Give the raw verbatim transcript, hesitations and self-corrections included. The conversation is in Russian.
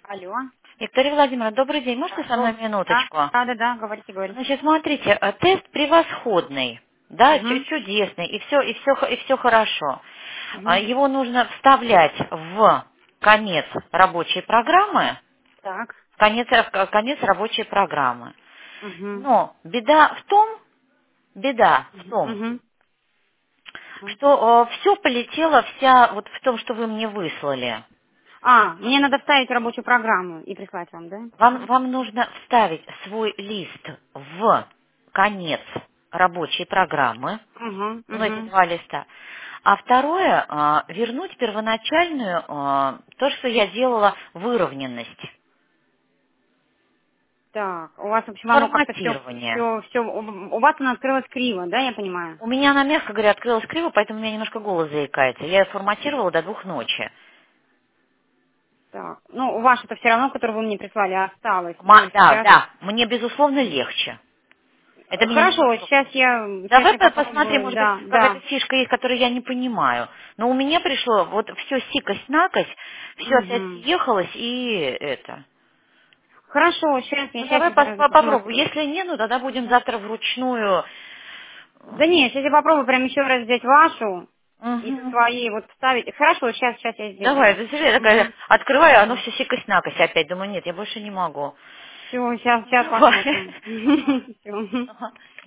Алло. Виктория Владимировна, добрый день. Можете со мной Да, минуточку? да, да, да, говорите, говорите. Значит, смотрите, э, тест превосходный, да, чу- Угу, чудесный, и все, и все, и все хорошо. А, угу. Его нужно вставлять в конец рабочей программы, Так. в конец, в конец рабочей программы. Угу, Но беда в том, беда в том, угу. что все полетело вся вот в том, что вы мне выслали. А, мне надо вставить рабочую программу и прислать вам, да? Вам, вам нужно вставить свой лист в конец рабочей программы, Угу, ну, эти угу. два листа. А второе, а, вернуть первоначальную, а, то, что я делала, выровненность, Так, у вас, в общем, оно как-то все, форматирование. все, все, у вас оно открылось криво, да, я понимаю? У меня она, мягко говоря, открылась криво, поэтому у меня немножко голос заикается. Я ее форматировала до двух ночи. Так, ну, у вас это все равно, которое вы мне прислали, осталось. То Ма- есть да, сейчас... да, мне, безусловно, легче. Это меня Хорошо, немножко. сейчас я, сейчас Давай я по- посмотрим, попробую, может быть, да, какая-то да. фишка есть, которую я не понимаю. Но у меня пришло вот все сикость-накость, все опять Угу. съехалось и это. Хорошо, сейчас я, Ну сейчас давай я пос- сразу по- попробуй. посмотрю. Если нет, ну тогда будем завтра вручную. Да нет, сейчас я попробую прям еще раз взять вашу и со Мгм. своей вот вставить. Хорошо, сейчас, сейчас я Давай, сделаю. это серия такая, Угу. открываю, оно все сикость-накость опять. Думаю, нет, я больше не могу. Все, сейчас, сейчас Давай. посмотрим. Всё. Ага.